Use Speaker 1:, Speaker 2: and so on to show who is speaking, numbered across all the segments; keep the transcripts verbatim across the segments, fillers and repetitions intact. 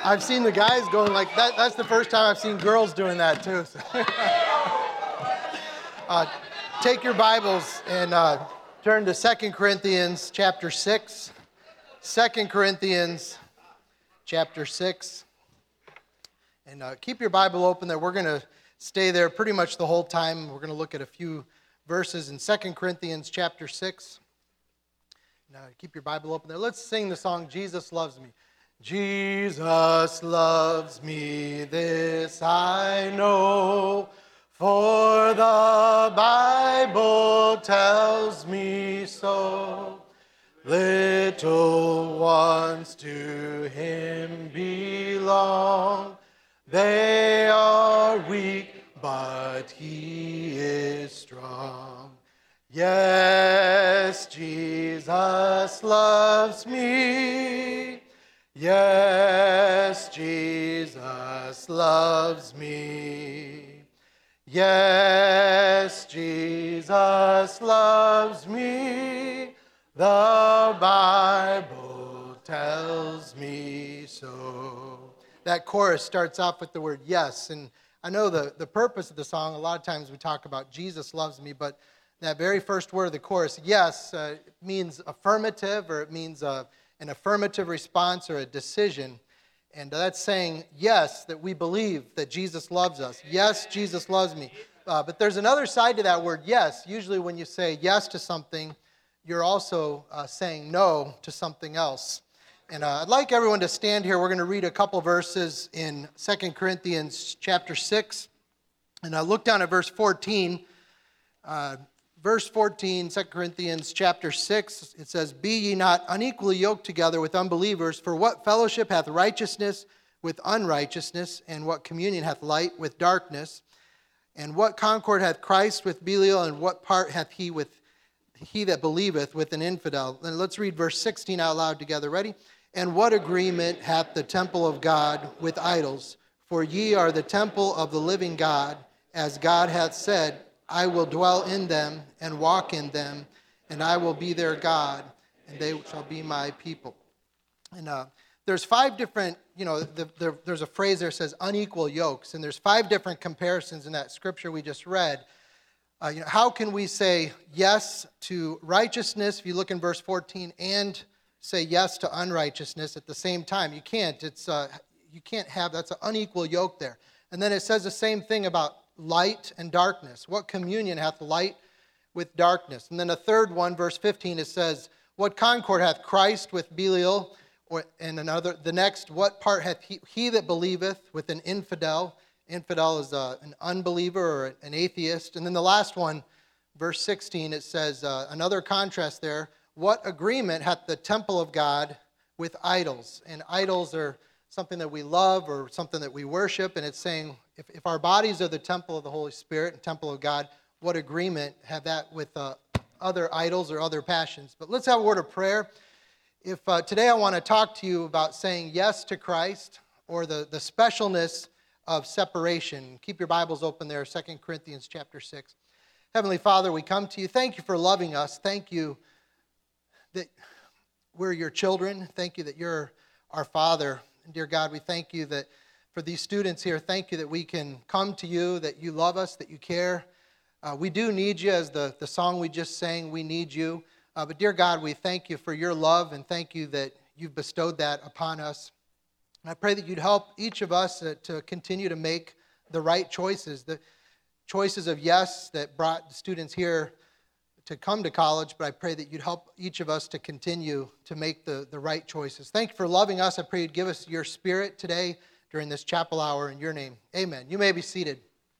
Speaker 1: I've seen the guys going like that. That's the first time I've seen girls doing that too. So. uh, take your Bibles and uh, turn to Second Corinthians chapter six. Second Corinthians chapter six. And uh, keep your Bible open there. We're going to stay there pretty much the whole time. We're going to look at a few verses in Second Corinthians chapter six. Now, keep your Bible open there. Let's sing the song, Jesus Loves Me. Jesus loves me, this I know, for the Bible tells me so. Little ones to him belong. They are weak, but he is strong. Yes, Jesus loves me. Yes, Jesus loves me. Yes, Jesus loves me. The Bible tells me so. That chorus starts off with the word yes, and I know the, the purpose of the song, a lot of times we talk about Jesus loves me, but that very first word of the chorus, yes, uh, means affirmative, or it means uh, an affirmative response or a decision. And that's saying, yes, that we believe that Jesus loves us. Yes, Jesus loves me. Uh, but there's another side to that word, yes. Usually when you say yes to something, you're also uh, saying no to something else. And uh, I'd like everyone to stand here. We're going to read a couple verses in Second Corinthians chapter six. And uh, look down at verse fourteen. Uh, verse fourteen, Second Corinthians chapter six, it says, Be ye not unequally yoked together with unbelievers, for what fellowship hath righteousness with unrighteousness, and what communion hath light with darkness? And what concord hath Christ with Belial, and what part hath he with he that believeth with an infidel? And let's read verse sixteen out loud together. Ready? And what agreement hath the temple of God with idols? For ye are the temple of the living God, as God hath said, I will dwell in them and walk in them, and I will be their God, and they shall be my people. And uh, there's five different, you know, the, the, there's a phrase there that says unequal yokes, and there's five different comparisons in that scripture we just read. Uh, you know, how can we say yes to righteousness, if you look in verse fourteen, and say yes to unrighteousness at the same time? You can't. It's uh, you can't have, that's an unequal yoke there. And then it says the same thing about light and darkness. What communion hath light with darkness? And then a third one, verse fifteen, it says, What concord hath Christ with Belial? Or, and another, the next, what part hath he, he that believeth with an infidel? Infidel is uh, an unbeliever or an atheist. And then the last one, verse sixteen, it says, uh, another contrast there, what agreement hath the temple of God with idols? And idols are something that we love or something that we worship, and it's saying, if, if our bodies are the temple of the Holy Spirit and temple of God, what agreement have that with uh, other idols or other passions? But let's have a word of prayer. If uh, today I want to talk to you about saying yes to Christ, or the, the specialness of separation. Keep your Bibles open there, Second Corinthians chapter six. Heavenly Father, we come to you. Thank you for loving us. Thank you that we're your children. Thank you that you're our Father. And dear God, we thank you that for these students here, thank you that we can come to you, that you love us, that you care. Uh, we do need you, as the, the song we just sang, we need you. Uh, but dear God, we thank you for your love, and thank you that you've bestowed that upon us. And I pray that you'd help each of us uh, to continue to make the right choices, the choices of yes that brought the students here to come to college, but I pray that you'd help each of us to continue to make the, the right choices. Thank you for loving us. I pray you'd give us your spirit today during this chapel hour in your name. Amen. You may be seated.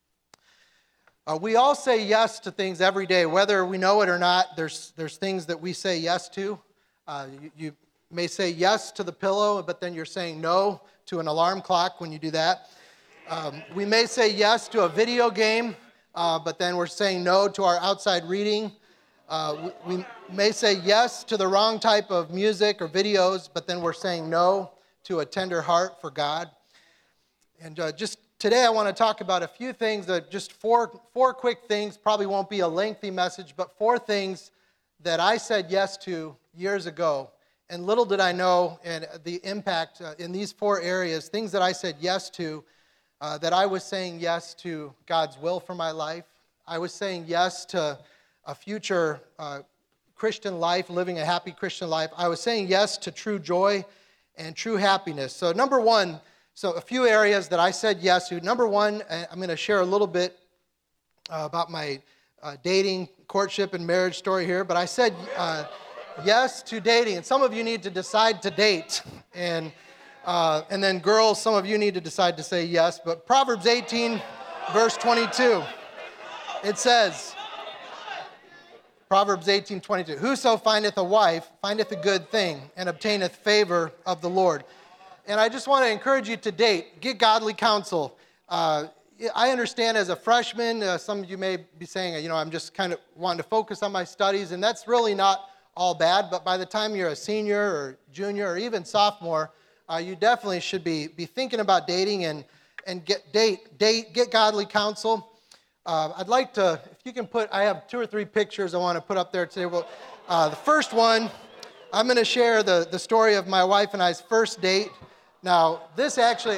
Speaker 1: Uh, we all say yes to things every day, whether we know it or not. There's there's things that we say yes to. Uh, you, you may say yes to the pillow, but then you're saying no to an alarm clock when you do that. Um, we may say yes to a video game, uh, but then we're saying no to our outside reading. Uh, we, we may say yes to the wrong type of music or videos, but then we're saying no to a tender heart for God. And uh, just today I want to talk about a few things, that just four, four quick things, probably won't be a lengthy message, but four things that I said yes to years ago. And little did I know and the impact uh, in these four areas, things that I said yes to, uh, that I was saying yes to God's will for my life. I was saying yes to a future uh, Christian life, living a happy Christian life. I was saying yes to true joy and true happiness. So number one, so a few areas that I said yes to. Number one, I'm going to share a little bit uh, about my uh, dating, courtship, and marriage story here. But I said uh, yes to dating. And some of you need to decide to date. And, uh, and then girls, some of you need to decide to say yes. But Proverbs eighteen, verse twenty-two, it says, Proverbs eighteen, twenty-two, whoso findeth a wife findeth a good thing and obtaineth favor of the Lord. And I just want to encourage you to date. Get godly counsel. Uh, I understand as a freshman, uh, some of you may be saying, you know, I'm just kind of wanting to focus on my studies, and that's really not all bad. But by the time you're a senior or junior or even sophomore, uh, you definitely should be be thinking about dating and and get date date get godly counsel. Uh, I'd like to, if you can put, I have two or three pictures I want to put up there today. Well, uh, the first one, I'm going to share the, the story of my wife and I's first date. Now, this actually,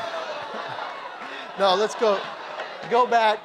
Speaker 1: no, let's go, go back.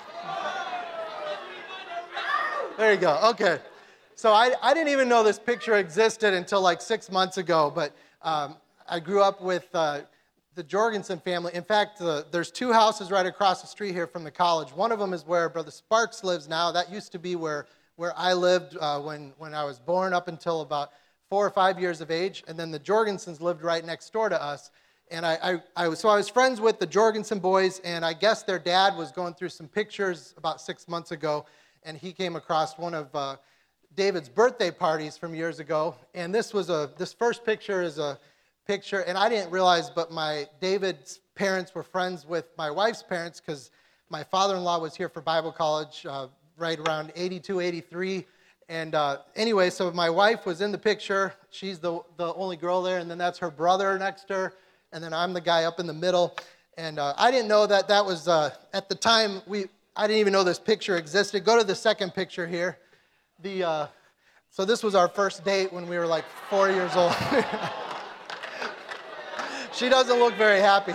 Speaker 1: There you go, okay. So I, I didn't even know this picture existed until like six months ago, but um, I grew up with uh, the Jorgensen family. In fact, uh, there's two houses right across the street here from the college. One of them is where Brother Sparks lives now. That used to be where, where I lived uh, when, when I was born up until about four or five years of age. And then the Jorgensens lived right next door to us. And I, I, I was, so I was friends with the Jorgensen boys, and I guess their dad was going through some pictures about six months ago, and he came across one of uh, David's birthday parties from years ago. And this was a, this first picture is a picture, and I didn't realize, but my David's parents were friends with my wife's parents because my father-in-law was here for Bible college uh, right around eighty-two, eighty-three. And uh, anyway, so my wife was in the picture. She's the, the only girl there, and then that's her brother next to her, and then I'm the guy up in the middle. And uh, I didn't know that that was, uh, at the time, we I didn't even know this picture existed. Go to the second picture here. The uh, So this was our first date when we were like four years old. She doesn't look very happy.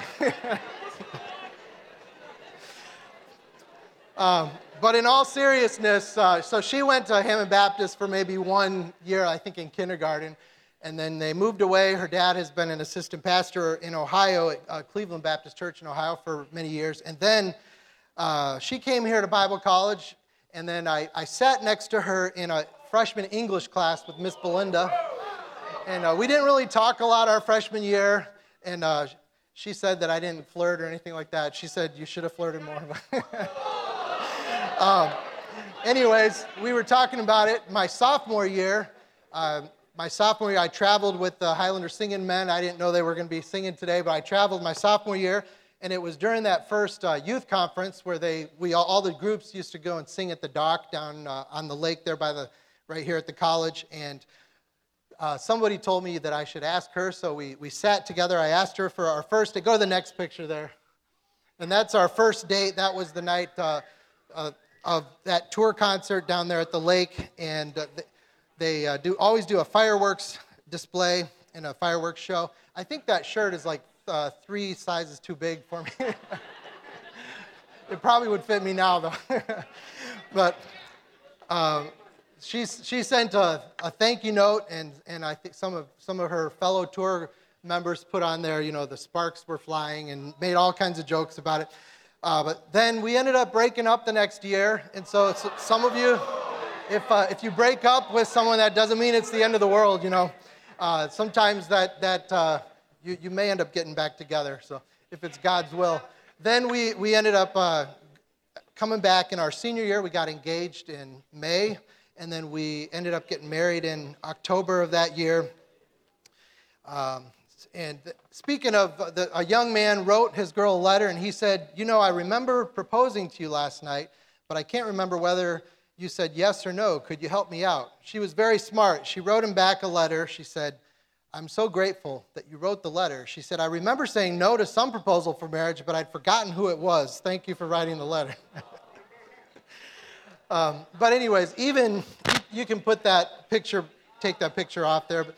Speaker 1: um, but in all seriousness, uh, so she went to Hammond Baptist for maybe one year, I think in kindergarten, and then they moved away. Her dad has been an assistant pastor in Ohio at uh, Cleveland Baptist Church in Ohio for many years. And then uh, she came here to Bible college, and then I, I sat next to her in a freshman English class with Miss Belinda. And uh, we didn't really talk a lot our freshman year. And uh, she said that I didn't flirt or anything like that. She said, you should have flirted more. um, anyways, we were talking about it. My sophomore year, uh, my sophomore year, I traveled with the Highlander Singing Men. I didn't know they were going to be singing today, but I traveled my sophomore year. And it was during that first uh, youth conference where they, we all, all the groups used to go and sing at the dock down uh, on the lake there by the, right here at the college. And Uh, somebody told me that I should ask her, so we, we sat together. I asked her for our first date. Go to the next picture there. And that's our first date. That was the night uh, uh, of that tour concert down there at the lake. And uh, they uh, do always do a fireworks display and a fireworks show. I think that shirt is like uh, three sizes too big for me. It probably would fit me now, though. But um, She she sent a, a thank you note, and, and I think some of some of her fellow tour members put on there, you know, the sparks were flying and made all kinds of jokes about it. Uh, but then we ended up breaking up the next year, and so it's, some of you, if uh, if you break up with someone, that doesn't mean it's the end of the world, you know. Uh, sometimes that that uh, you you may end up getting back together. So if it's God's will, then we we ended up uh, coming back in our senior year. We got engaged in May. And then we ended up getting married in October of that year. Um, and speaking of, the, a young man wrote his girl a letter, and he said, you know, I remember proposing to you last night, but I can't remember whether you said yes or no. Could you help me out? She was very smart. She wrote him back a letter. She said, I'm so grateful that you wrote the letter. She said, I remember saying no to some proposal for marriage, but I'd forgotten who it was. Thank you for writing the letter. Um, but anyways, even, you can put that picture, take that picture off there. But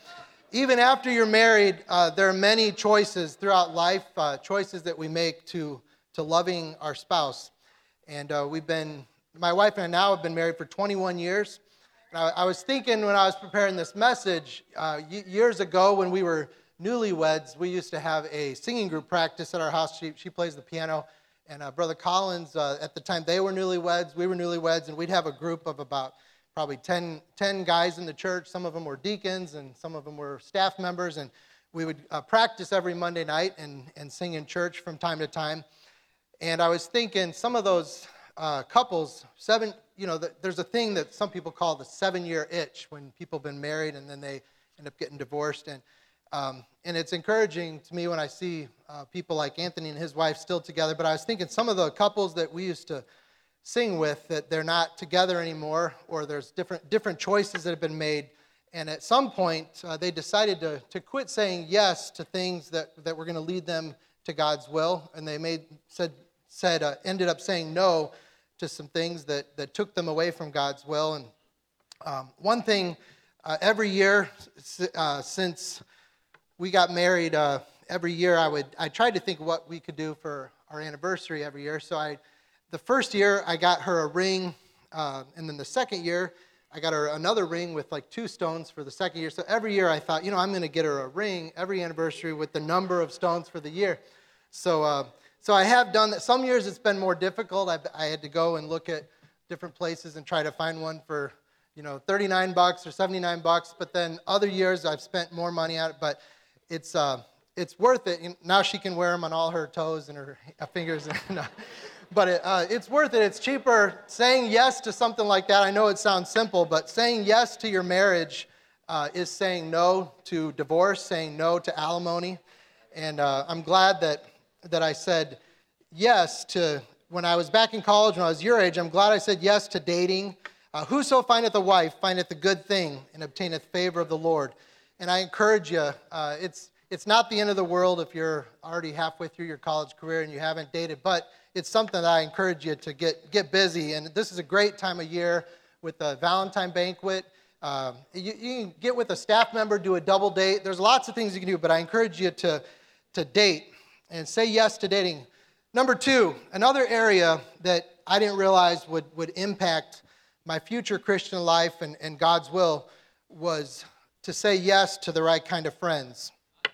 Speaker 1: Even after you're married, uh, there are many choices throughout life, uh, choices that we make to, to loving our spouse. And uh, we've been, my wife and I now have been married for twenty-one years. And I, I was thinking when I was preparing this message, uh, y- years ago when we were newlyweds, we used to have a singing group practice at our house. She, she plays the piano. And uh, Brother Collins, uh, at the time, they were newlyweds, we were newlyweds, and we'd have a group of about probably ten, ten guys in the church. Some of them were deacons, and some of them were staff members, and we would uh, practice every Monday night and, and sing in church from time to time. And I was thinking, some of those uh, couples, seven, you know, the, there's a thing that some people call the seven-year itch when people have been married and then they end up getting divorced. And um, and it's encouraging to me when I see uh, people like Anthony and his wife still together. But I was thinking some of the couples that we used to sing with, that they're not together anymore, or there's different different choices that have been made. And at some point, uh, they decided to, to quit saying yes to things that, that were going to lead them to God's will. And they made said said uh, ended up saying no to some things that, that took them away from God's will. And um, one thing, uh, every year uh, since we got married, uh, every year I would I tried to think what we could do for our anniversary every year. So I, the first year I got her a ring, uh, and then the second year I got her another ring with like two stones for the second year. So every year I thought, you know, I'm going to get her a ring every anniversary with the number of stones for the year. So uh, so I have done that. Some years it's been more difficult. I, I had to go and look at different places and try to find one for, you know, thirty-nine bucks or seventy-nine bucks. But then other years I've spent more money on it. But it's uh, it's worth it. Now she can wear them on all her toes and her fingers. And, uh, but it, uh, it's worth it. It's cheaper saying yes to something like that. I know it sounds simple, but saying yes to your marriage uh, is saying no to divorce, saying no to alimony. And uh, I'm glad that that I said yes to, when I was back in college, when I was your age, I'm glad I said yes to dating. Uh, Whoso findeth a wife findeth a good thing and obtaineth favor of the Lord. And I encourage you, uh, it's it's not the end of the world if you're already halfway through your college career and you haven't dated, but it's something that I encourage you to get get busy. And this is a great time of year with the Valentine banquet. Um, you, you can get with a staff member, do a double date. There's lots of things you can do, but I encourage you to, to date and say yes to dating. Number two, another area that I didn't realize would, would impact my future Christian life and, and God's will was to say yes to the right kind of friends.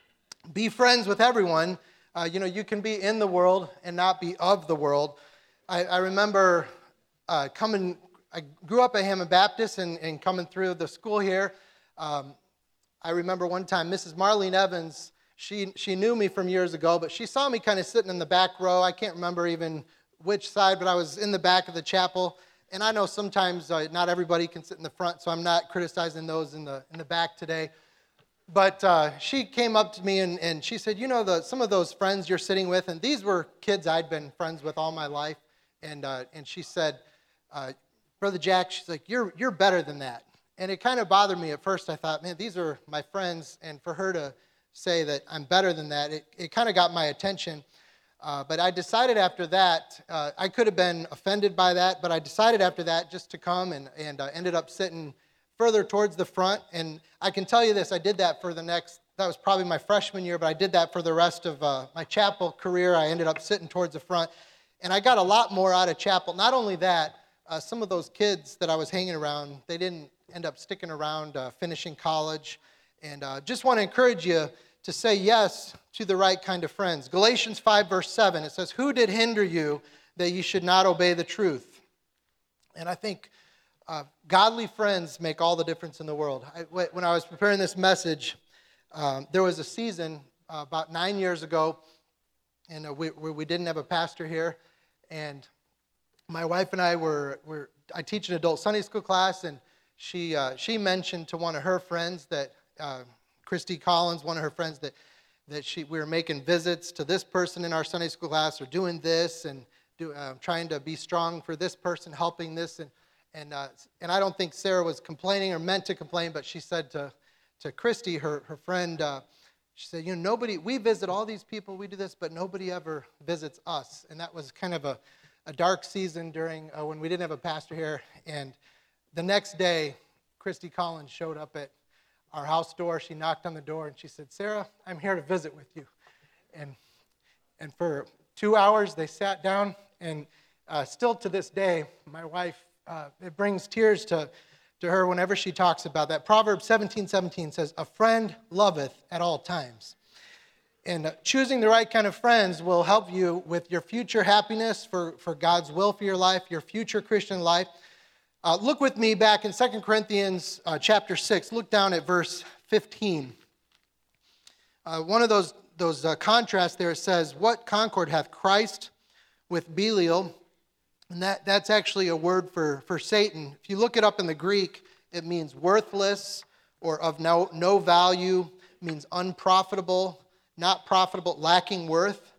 Speaker 1: Be friends with everyone. Uh, you know, you can be in the world and not be of the world. I, I remember uh, coming, I grew up at Hammond Baptist and, and coming through the school here. Um, I remember one time Missus Marlene Evans, she she knew me from years ago, but she saw me kind of sitting in the back row. I can't remember even which side, but I was in the back of the chapel. And I know sometimes uh, not everybody can sit in the front, so I'm not criticizing those in the in the back today. But uh, she came up to me and, and she said, you know, the, some of those friends you're sitting with, and these were kids I'd been friends with all my life. And uh, and she said, uh, Brother Jack, she's like, you're you're better than that. And it kind of bothered me at first. I thought, man, these are my friends, and for her to say that I'm better than that, it, it kind of got my attention. Uh, but I decided after that, uh, I could have been offended by that, but I decided after that just to come and, and uh, ended up sitting further towards the front. And I can tell you this, I did that for the next, that was probably my freshman year, but I did that for the rest of uh, my chapel career. I ended up sitting towards the front. And I got a lot more out of chapel. Not only that, uh, some of those kids that I was hanging around, they didn't end up sticking around, uh, finishing college. And uh, just want to encourage you to say yes to the right kind of friends. Galatians five, verse seven, it says, who did hinder you that you should not obey the truth? And I think uh, godly friends make all the difference in the world. I, when I was preparing this message, um, there was a season uh, about nine years ago, and uh, we, we didn't have a pastor here, and my wife and I were, were I teach an adult Sunday school class, and she uh, she mentioned to one of her friends that, uh, Christy Collins, one of her friends, that that she we were making visits to this person in our Sunday school class, or doing this, and do, uh, trying to be strong for this person, helping this, and and uh, and I don't think Sarah was complaining or meant to complain, but she said to to Christy, her her friend, uh, she said, you know, nobody, we visit all these people, we do this, but nobody ever visits us. And that was kind of a, a dark season during uh, when we didn't have a pastor here. And the next day, Christy Collins showed up at our house door. She knocked on the door and she said, "Sarah, I'm here to visit with you." And and for two hours they sat down, and uh, still to this day, my wife, uh, it brings tears to, to her whenever she talks about that. Proverbs seventeen seventeen says, "A friend loveth at all times." And uh, choosing the right kind of friends will help you with your future happiness, for, for God's will for your life, your future Christian life. Uh, look with me back in Second Corinthians uh, chapter six. Look down at verse fifteen. Uh, one of those, those uh, contrasts there, it says, "What concord hath Christ with Belial?" And that, that's actually a word for, for Satan. If you look it up in the Greek, it means worthless or of no, no value. It means unprofitable, not profitable, lacking worth.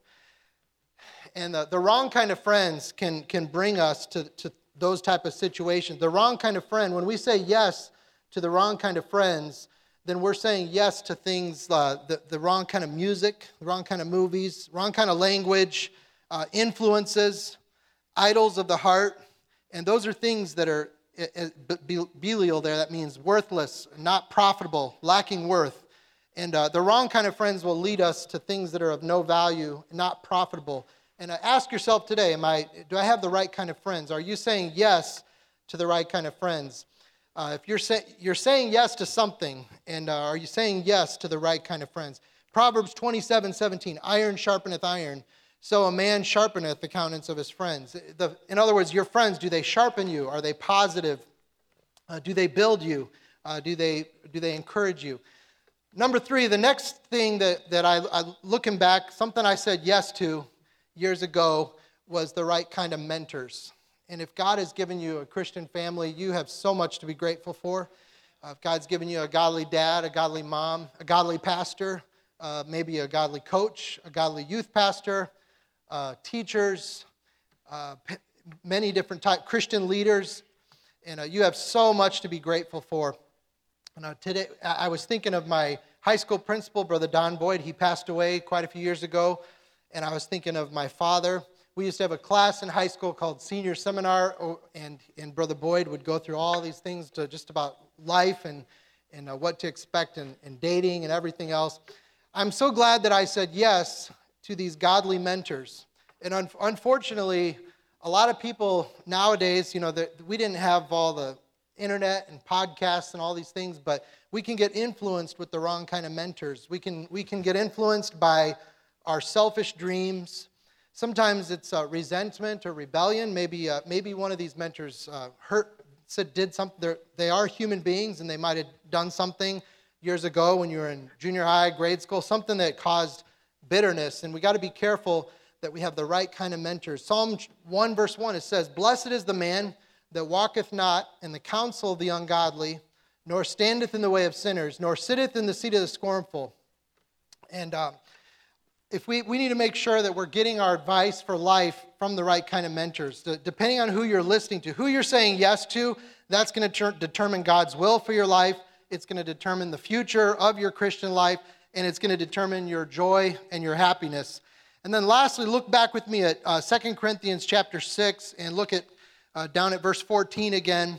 Speaker 1: And the, the wrong kind of friends can, can bring us to, to those type of situations. The wrong kind of friend, when we say yes to the wrong kind of friends, then we're saying yes to things, uh, the, the wrong kind of music, the wrong kind of movies, wrong kind of language, uh, influences, idols of the heart. And those are things that are, uh, Belial there, that means worthless, not profitable, lacking worth. And uh, the wrong kind of friends will lead us to things that are of no value, not profitable. And uh, ask yourself today, am I, do I have the right kind of friends? Are you saying yes to the right kind of friends? Uh, if you're, say, you're saying yes to something, and uh, are you saying yes to the right kind of friends? Proverbs twenty-seven seventeen, "Iron sharpeneth iron, so a man sharpeneth the countenance of his friends." The, in other words, your friends, do they sharpen you? Are they positive? Uh, do they build you? Uh, do they do they encourage you? Number three, the next thing that, that I, I, looking back, something I said yes to years ago was the right kind of mentors. And if God has given you a Christian family, you have so much to be grateful for. Uh, if God's given you a godly dad, a godly mom, a godly pastor, uh, maybe a godly coach, a godly youth pastor, uh, teachers, uh, p- many different type Christian leaders, and uh, you have so much to be grateful for. And uh, today, I was thinking of my high school principal, Brother Don Boyd. He passed away quite a few years ago. And I was thinking of my father. We used to have a class in high school called Senior Seminar, and, and Brother Boyd would go through all these things to just about life and, and uh, what to expect in, in dating and everything else. I'm so glad that I said yes to these godly mentors. And un- unfortunately, a lot of people nowadays, you know, we didn't have all the internet and podcasts and all these things, but we can get influenced with the wrong kind of mentors. We can we can get influenced by our selfish dreams. Sometimes it's uh, resentment or rebellion. Maybe uh, maybe one of these mentors uh, hurt, said did something. They are human beings, and they might have done something years ago when you were in junior high, grade school, something that caused bitterness. And we got to be careful that we have the right kind of mentors. Psalm one verse one, it says, "Blessed is the man that walketh not in the counsel of the ungodly, nor standeth in the way of sinners, nor sitteth in the seat of the scornful." And uh, if we, we need to make sure that we're getting our advice for life from the right kind of mentors. The, depending on who you're listening to, who you're saying yes to, that's going to ter- determine God's will for your life. It's going to determine the future of your Christian life, and it's going to determine your joy and your happiness. And then lastly, look back with me at uh, Second Corinthians chapter six, and look at uh, down at verse fourteen again.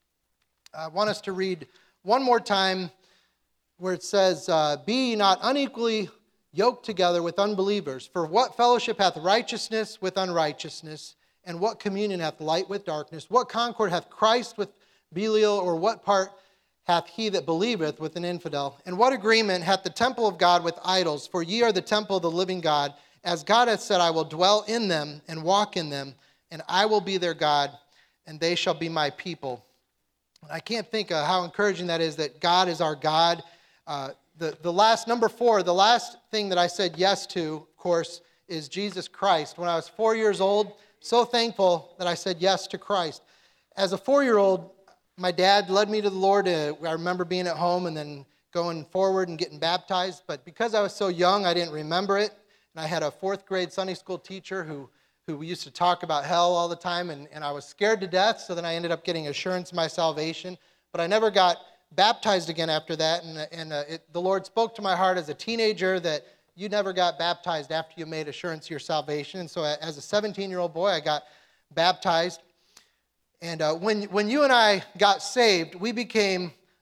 Speaker 1: I want us to read one more time where it says, uh, "Be ye not unequally yoked together with unbelievers. For what fellowship hath righteousness with unrighteousness? And what communion hath light with darkness? What concord hath Christ with Belial? Or what part hath he that believeth with an infidel? And what agreement hath the temple of God with idols? For ye are the temple of the living God. As God hath said, I will dwell in them and walk in them, and I will be their God, and they shall be my people." I can't think of how encouraging that is, that God is our God. Uh, the, the last, number four, the last thing that I said yes to, of course, is Jesus Christ. When I was four years old, so thankful that I said yes to Christ. As a four-year-old, my dad led me to the Lord. Uh, I remember being at home and then going forward and getting baptized. But because I was so young, I didn't remember it. And I had a fourth grade Sunday school teacher who, who used to talk about hell all the time. And, and I was scared to death. So then I ended up getting assurance of my salvation. But I never got baptized again after that. And, and uh, it, the Lord spoke to my heart as a teenager that you never got baptized after you made assurance of your salvation. And so as a seventeen-year-old boy, I got baptized. And uh, when, when you and I got saved, we became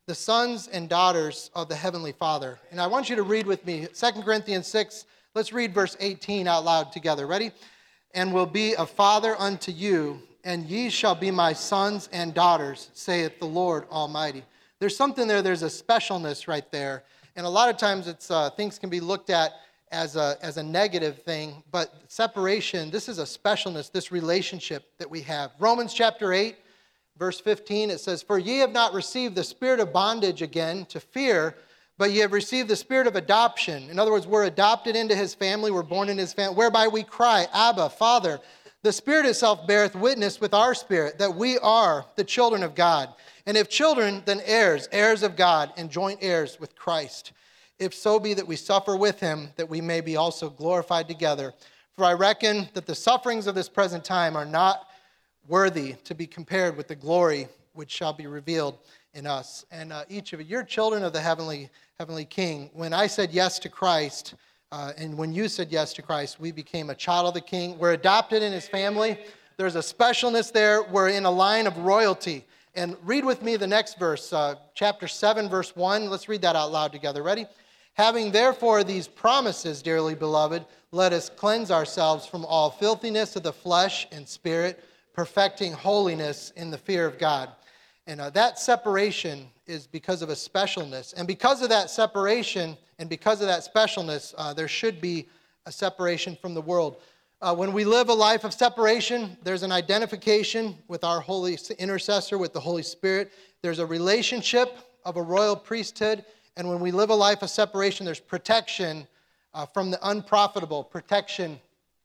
Speaker 1: the sons and daughters of the Heavenly Father. And I want you to read with me Second Corinthians six. Let's read verse eighteen out loud together. Ready? And will be a father unto you, and ye shall be my sons and daughters, saith the Lord Almighty. There's something there, there's a specialness right there. And a lot of times it's uh, things can be looked at as a, as a negative thing, but separation, this is a specialness, this relationship that we have. Romans chapter eight, verse fifteen, it says, For ye have not received the spirit of bondage again to fear, but ye have received the spirit of adoption. In other words, we're adopted into his family, we're born in his family, whereby we cry, Abba, Father. The Spirit itself beareth witness with our spirit that we are the children of God. And if children, then heirs, heirs of God, and joint heirs with Christ. If so be that we suffer with him, that we may be also glorified together. For I reckon that the sufferings of this present time are not worthy to be compared with the glory which shall be revealed in us. And uh, each of you, you're children of the heavenly, heavenly King. When I said yes to Christ, uh, and when you said yes to Christ, we became a child of the King. We're adopted in his family. There's a specialness there. We're in a line of royalty. And read with me the next verse, uh, chapter seven, verse one. Let's read that out loud together. Ready? Having therefore these promises, dearly beloved, let us cleanse ourselves from all filthiness of the flesh and spirit, perfecting holiness in the fear of God. And uh, that separation is because of a specialness. And because of that separation and because of that specialness, uh, there should be a separation from the world. Uh, when we live a life of separation, there's an identification with our holy intercessor, with the Holy Spirit. There's a relationship of a royal priesthood. And when we live a life of separation, there's protection uh, from the unprofitable, protection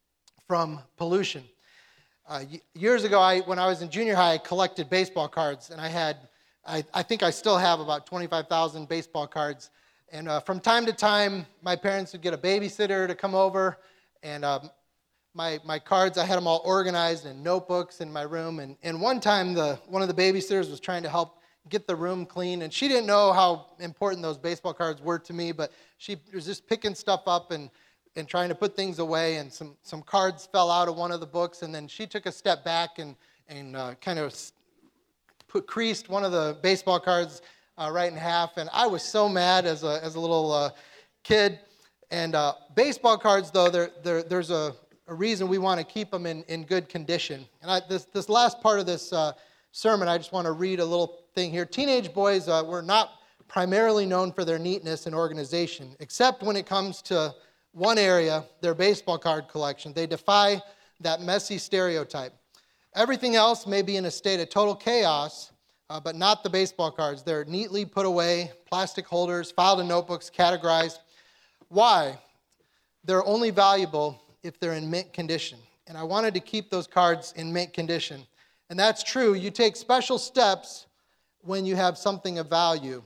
Speaker 1: from pollution. Uh, years ago, I, when I was in junior high, I collected baseball cards, and I had, I, I think I still have about twenty-five thousand baseball cards. And uh, from time to time, my parents would get a babysitter to come over, and um, my my cards, I had them all organized in notebooks in my room. And, and one time, the one of the babysitters was trying to help get the room clean, and she didn't know how important those baseball cards were to me, but she was just picking stuff up and and trying to put things away, and some, some cards fell out of one of the books, and then she took a step back and, and uh, kind of put, creased one of the baseball cards uh, right in half, and I was so mad as a, as a little uh, kid. And uh, baseball cards, though, they're, they're, there's a, a reason we want to keep them in, in good condition. And I, this, this last part of this uh, sermon, I just want to read a little thing here. Teenage boys uh, were not primarily known for their neatness and organization, except when it comes to one area, their baseball card collection. They defy that messy stereotype. Everything else may be in a state of total chaos, uh, but not the baseball cards. They're neatly put away, plastic holders, filed in notebooks, categorized. Why? They're only valuable if they're in mint condition. And I wanted to keep those cards in mint condition. And that's true. You take special steps when you have something of value.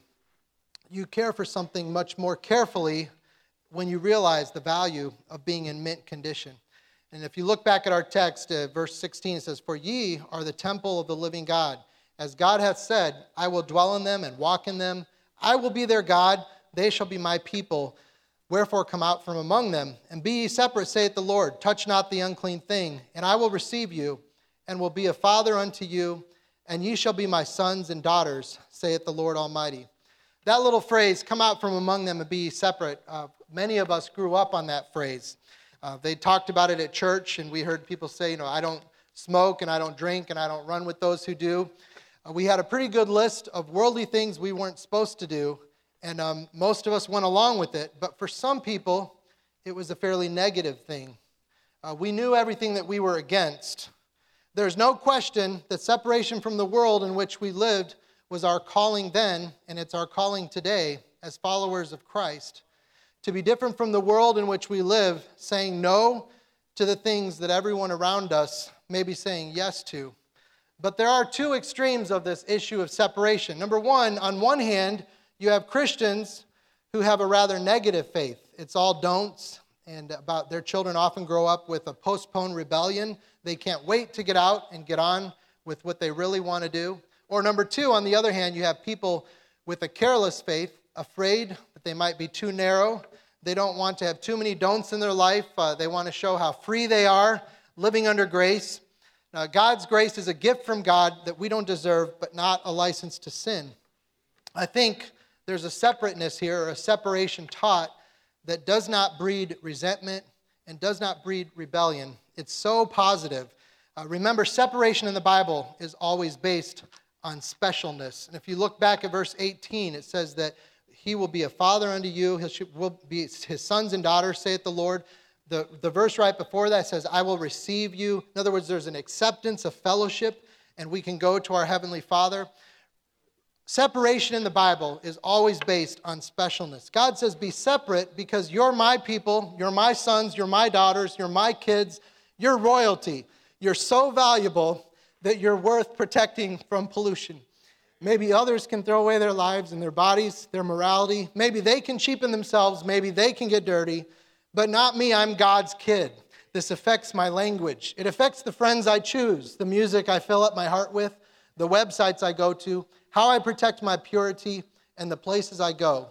Speaker 1: You care for something much more carefully when you realize the value of being in mint condition. And if you look back at our text, uh, verse sixteen, it says, For ye are the temple of the living God. As God hath said, I will dwell in them and walk in them. I will be their God, they shall be my people. Wherefore come out from among them, and be ye separate, saith the Lord. Touch not the unclean thing, and I will receive you, and will be a father unto you, and ye shall be my sons and daughters, saith the Lord Almighty. That little phrase, come out from among them and be separate, uh, many of us grew up on that phrase. Uh, they talked about it at church, and we heard people say, you know, I don't smoke, and I don't drink, and I don't run with those who do. Uh, we had a pretty good list of worldly things we weren't supposed to do, and um, most of us went along with it. But for some people, it was a fairly negative thing. Uh, we knew everything that we were against. There's no question that separation from the world in which we lived was our calling then, and it's our calling today as followers of Christ, to be different from the world in which we live, saying no to the things that everyone around us may be saying yes to. But there are two extremes of this issue of separation. Number one, on one hand, you have Christians who have a rather negative faith. It's all don'ts, and about their children often grow up with a postponed rebellion. They can't wait to get out and get on with what they really want to do. Or number two, on the other hand, you have people with a careless faith, afraid that they might be too narrow. They don't want to have too many don'ts in their life. Uh, they want to show how free they are, living under grace. Now, God's grace is a gift from God that we don't deserve, but not a license to sin. I think there's a separateness here, or a separation taught, that does not breed resentment and does not breed rebellion. It's so positive. Uh, remember, separation in the Bible is always based on specialness. And if you look back at verse eighteen, it says that he will be a father unto you. He will be his sons and daughters, saith the Lord. The, the verse right before that says, I will receive you. In other words, there's an acceptance, a fellowship, and we can go to our Heavenly Father. Separation in the Bible is always based on specialness. God says, be separate because you're my people, you're my sons, you're my daughters, you're my kids, you're royalty. You're so valuable that you're worth protecting from pollution. Maybe others can throw away their lives and their bodies, their morality. Maybe they can cheapen themselves. Maybe they can get dirty. But not me. I'm God's kid. This affects my language. It affects the friends I choose, the music I fill up my heart with, the websites I go to, how I protect my purity, and the places I go.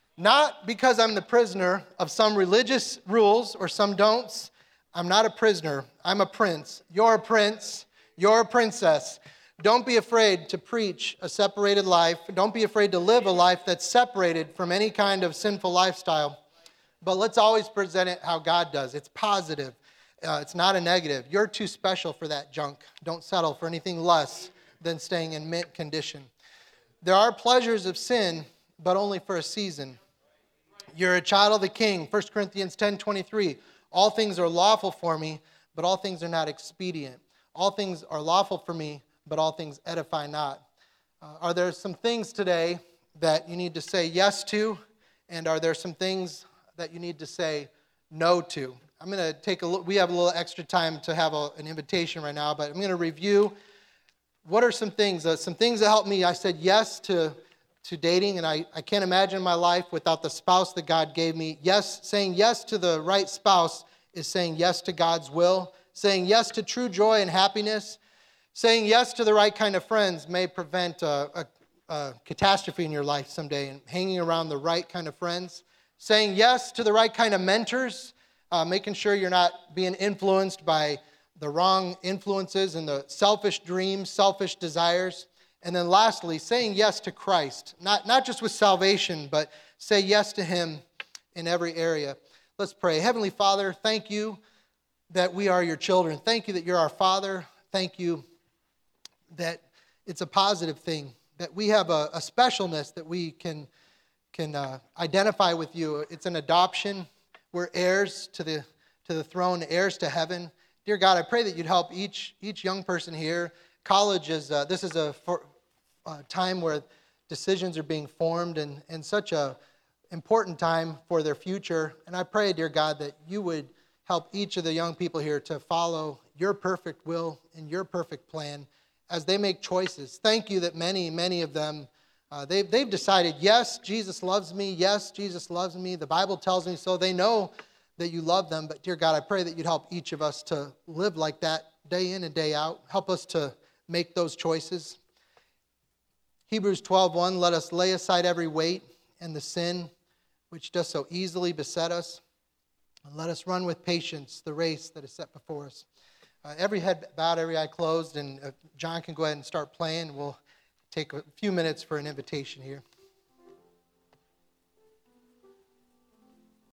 Speaker 1: Not because I'm the prisoner of some religious rules or some don'ts. I'm not a prisoner. I'm a prince. You're a prince. You're a princess. Don't be afraid to preach a separated life. Don't be afraid to live a life that's separated from any kind of sinful lifestyle. But let's always present it how God does. It's positive. Uh, it's not a negative. You're too special for that junk. Don't settle for anything less than staying in mint condition. There are pleasures of sin, but only for a season. You're a child of the King. First Corinthians ten twenty-three. All things are lawful for me, but all things are not expedient. All things are lawful for me, but all things edify not. Uh, are there some things today that you need to say yes to? And are there some things that you need to say no to? I'm going to take a look. We have a little extra time to have a, an invitation right now, but I'm going to review what are some things, uh, some things that helped me. I said yes to, to dating, and I, I can't imagine my life without the spouse that God gave me. Yes, saying yes to the right spouse is saying yes to God's will. Saying yes to true joy and happiness. Saying yes to the right kind of friends may prevent a, a, a catastrophe in your life someday, and hanging around the right kind of friends. Saying yes to the right kind of mentors, uh, making sure you're not being influenced by the wrong influences and the selfish dreams, selfish desires. And then lastly, saying yes to Christ, not, not just with salvation, but say yes to Him in every area. Let's pray. Heavenly Father, thank you that we are your children. Thank you that you're our Father. Thank you that it's a positive thing, that we have a, a specialness that we can, can uh, identify with you. It's an adoption. We're heirs to the, to the throne, heirs to heaven. Dear God, I pray that you'd help each, each young person here. College is, uh, this is a for, uh, time where decisions are being formed, and, and such a important time for their future. And I pray, dear God, that you would help each of the young people here to follow your perfect will and your perfect plan as they make choices. Thank you that many, many of them, uh, they've, they've decided, yes, Jesus loves me. Yes, Jesus loves me. The Bible tells me so. They know that you love them. But dear God, I pray that you'd help each of us to live like that day in and day out. Help us to make those choices. Hebrews twelve one, let us lay aside every weight and the sin which does so easily beset us. And let us run with patience the race that is set before us. Uh, every head bowed, every eye closed, and uh, John can go ahead and start playing. We'll take a few minutes for an invitation here.